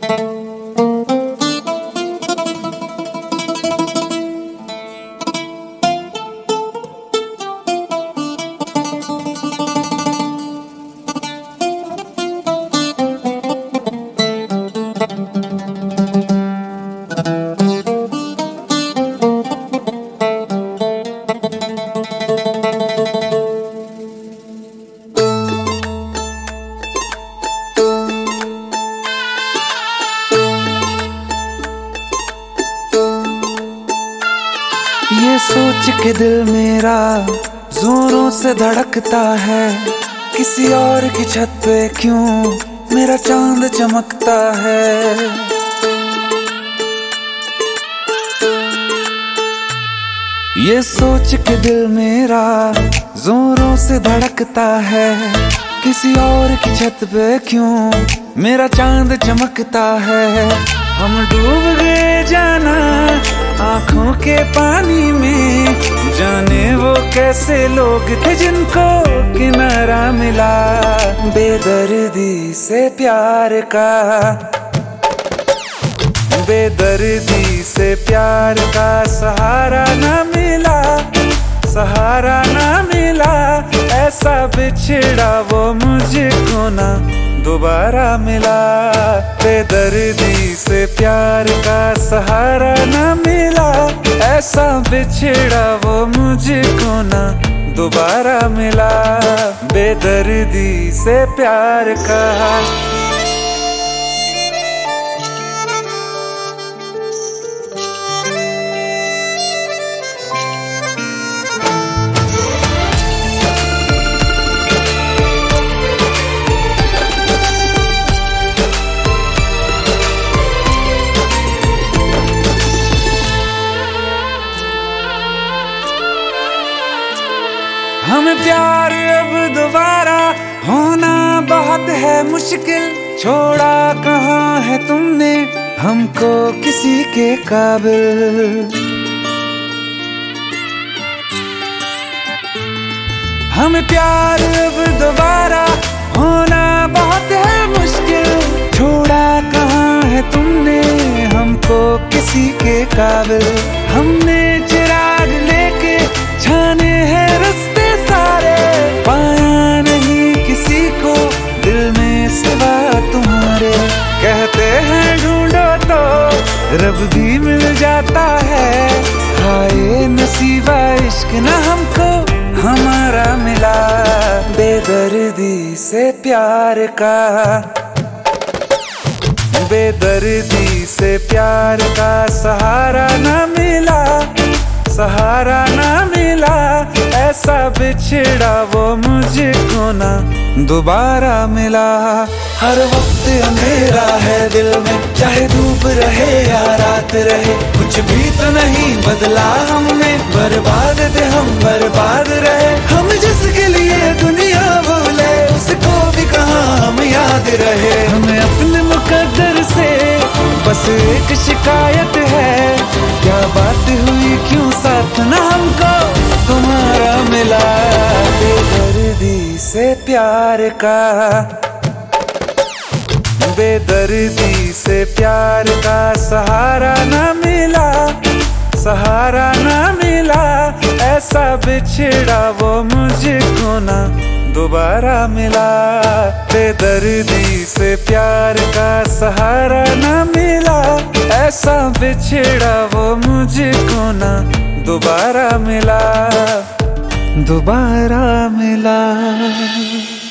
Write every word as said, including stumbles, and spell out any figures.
ये सोच के दिल मेरा जोरों से धड़कता है, किसी और की छत पे क्यों मेरा चांद चमकता है। ये सोच के दिल मेरा जोरों से धड़कता है, किसी और की छत पे क्यों मेरा चांद चमकता है। हम डूब गए जाना आंखों के पानी में, जाने वो कैसे लोग थे जिनको किनारा मिला। बेदर्दी से प्यार का, बेदर्दी से प्यार का सहारा ना मिला, सहारा ना मिला। ऐसा बिछड़ा वो मुझको ना दोबारा मिला। बेदर्दी से प्यार का सहारा ना मिला, ऐसा बिछड़ा वो मुझको ना दोबारा मिला। बेदर्दी से प्यार का। हमें प्यार अब दोबारा होना बहुत है मुश्किल, छोड़ा कहाँ है तुमने हमको किसी के काबिल। हमें प्यार अब दोबारा होना बहुत है मुश्किल, छोड़ा कहाँ है तुमने हमको किसी के काबिल। हमने चिराग लेके छाने हैं रास्ते सारे, पाया नहीं किसी को दिल में सिवा तुम्हारे। कहते हैं ढूंढो तो रब भी मिल जाता है, हाय नसीबा इश्क ना हमको हमारा मिला। बेदर्दी से प्यार का, बेदर्दी से प्यार का सहारा ना मिला, सहारा ना मिला। ऐसा बिछड़ा वो मुझको ना दोबारा मिला। हर वक्त अंधेरा है दिल में, चाहे धूप रहे या रात रहे, कुछ भी तो नहीं बदला हमने। बर्बाद थे हम, बर्बाद रहे हम, जिसके लिए दुनिया भूले उसको भी कहाँ हम याद रहे। हमें अपने मुकद्दर से बस एक शिकायत है, क्या बात हुई क्यों साथ ना हमको तुम्हारा मिला। बेदर्दी से प्यार का, बेदर्दी से प्यार का सहारा ना मिला, सहारा ना मिला। ऐसा बिछड़ा वो मुझको ना दोबारा मिला। बेदर्दी से प्यार का सहारा ना मिला, ऐसा बिछड़ा वो मुझको ना दोबारा मिला, दोबारा मिला।